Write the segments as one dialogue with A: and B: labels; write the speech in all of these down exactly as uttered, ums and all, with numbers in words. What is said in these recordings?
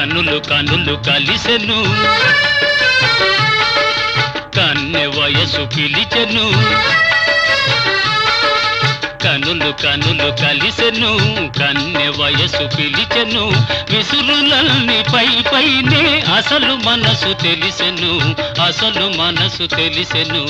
A: కనులు కనులు కలిసెను కన్నె వయసు పిలిచెను కనులు కనులు కలిసెను కన్నె వయసు పిలిచెను విసురులన్నీ పై పైనే అసలు మనసు తెలిసెను అసలు మనసు తెలిసెను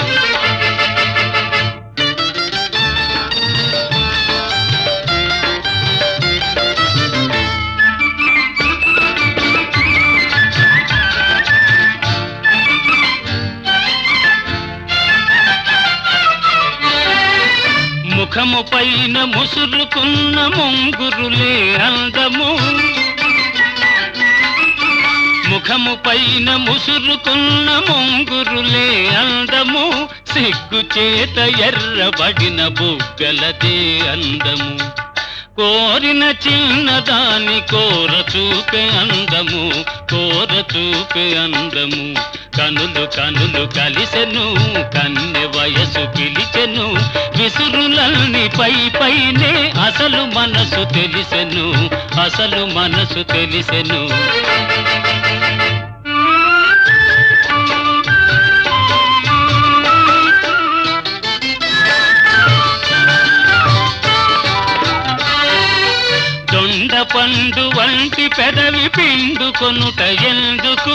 A: ముఖము పైన ముసురుకున్న ముంగురులే అందము ముఖము పైన ముసురుకున్న ముంగురులే అందము సిగ్గు చేత ఎర్రబడిన బుగ్గలదే అందము కోరిన చిన్నదాని కోర చూపే అందము కోర చూపే అందము కనులు కనులు కలిసెను కన్నె వయసు పిలిచెను విసురులన్నీ పై పైనే అసలు మనసు తెలిసెను అసలు మనసు తెలిసెను దొండ పండు వంటి పెదవి పిండుకొనుట ఎందుకు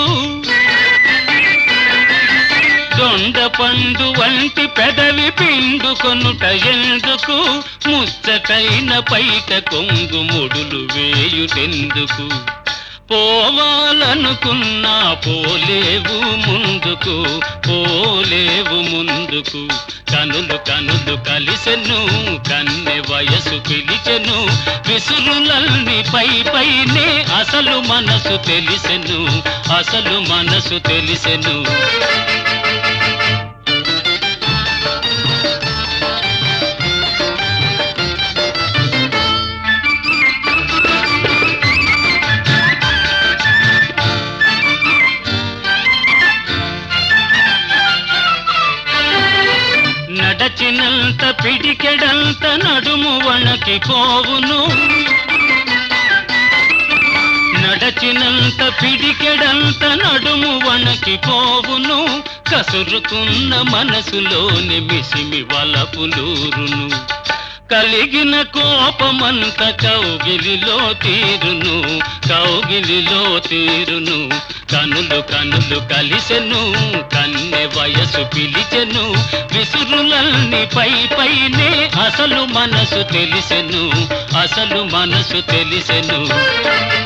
A: దొండ పండు వంటి పెదవి పిండుకొనుట ఎందుకు ముచ్చటైన పైట కొంగు ముడులు వేయుటెందుకు పోవాలనుకున్నా పోలేవు ముందుకు పోలేవు ముందుకు కనులు కనులు కలిసెను కన్నె వయసు పిలిచెను విసురులన్నీ పై పైనే అసలు మనసు తెలిసెను అసలు మనసు తెలిసెను నడచినంత పిడికెడంత నడుము వణకి పోవును నడచినంత పిడికెడంత నడుము వణకి పోవును కసురుకున్న మనసులోని మిసిమి వలపులూరును కలిగిన కోపమంత కౌగిలిలో తీరును కౌగిలిలో తీరును కనులు కనులు కలిసెను కన్నె వయసు పిలిచెను విసురులన్నీ పై పైనే అసలు మనసు తెలిసెను అసలు మనసు తెలిసెను